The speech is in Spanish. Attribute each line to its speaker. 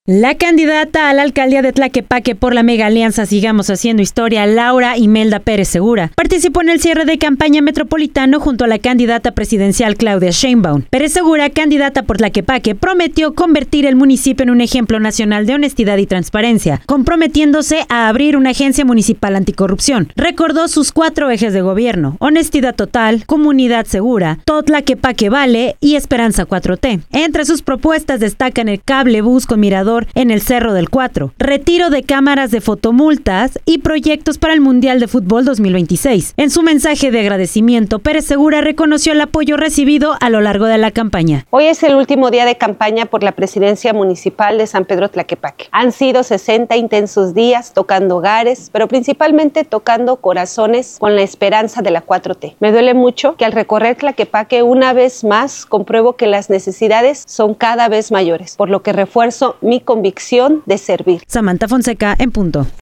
Speaker 1: La candidata a la alcaldía de Tlaquepaque por la Mega Alianza Sigamos Haciendo Historia, Laura Imelda Pérez Segura, participó en el cierre de campaña metropolitano junto a la candidata presidencial Claudia Sheinbaum. Pérez Segura, candidata por Tlaquepaque, prometió convertir el municipio en un ejemplo nacional de honestidad y transparencia, comprometiéndose a abrir una agencia municipal anticorrupción. Recordó sus 4 ejes de gobierno: honestidad total, comunidad segura, Todo Tlaquepaque Vale y Esperanza 4T. Entre sus propuestas destacan el cable bus con mirador en el Cerro del 4, retiro de cámaras de fotomultas y proyectos para el Mundial de Fútbol 2026. En su mensaje de agradecimiento, Pérez Segura reconoció el apoyo recibido a lo largo de la campaña.
Speaker 2: Hoy es el último día de campaña por la presidencia municipal de San Pedro Tlaquepaque. Han sido 60 intensos días tocando hogares, pero principalmente tocando corazones con la esperanza de la 4T. Me duele mucho que al recorrer Tlaquepaque una vez más compruebo que las necesidades son cada vez mayores, por lo que refuerzo mi convicción de servir.
Speaker 1: Samantha Fonseca en punto.